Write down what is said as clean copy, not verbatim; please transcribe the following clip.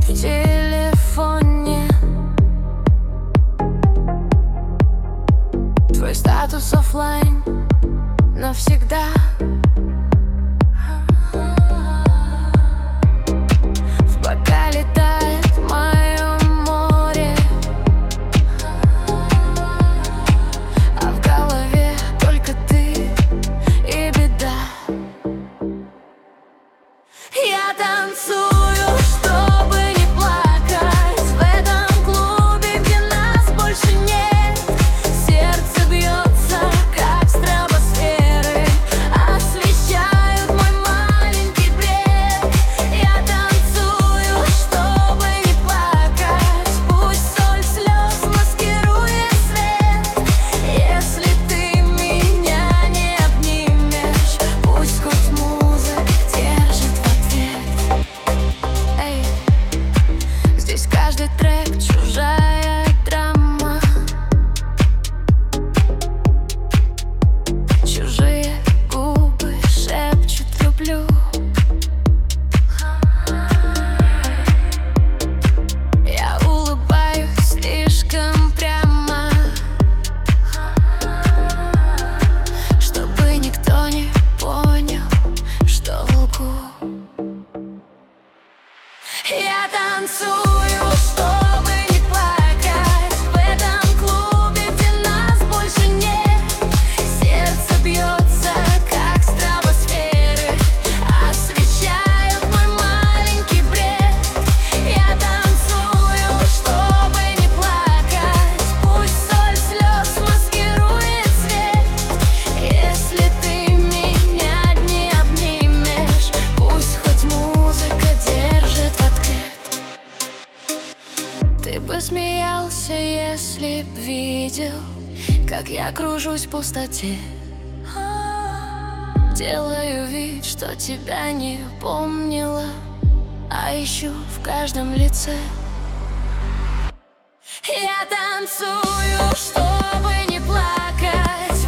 в телефоне. Твой статус оффлайн навсегда. В бокале тает мое море, а в голове только ты и беда. Я танцую, чтобы не плакать, в этом клубе, где нас больше нет. Сердце бьется, как стратосферы, освещают мой маленький бред. Я танцую, чтобы не плакать, пусть соль слез маскирует свет. Если ты меня не обнимешь, пусть хоть музыка держит в ответ. Эй, здесь каждый трек чужая драма, чужие губы шепчут «люблю». Я улыбаюсь слишком прямо, чтобы никто не понял, что лгу. Я танцую, чтобы не плакать, в этом клубе, где нас больше нет. Сердце бьется, как стратосферы, освещают мой маленький бред. Я танцую, чтобы не плакать, пусть соль слез маскирует свет. Если ты меня не обнимешь, пусть хоть музыка держит в ответ. Ты бы смеялся, если б видел, как я кружусь в пустоте. Делаю вид, что тебя не помнила, а ищу в каждом лице. Я танцую, чтобы не плакать,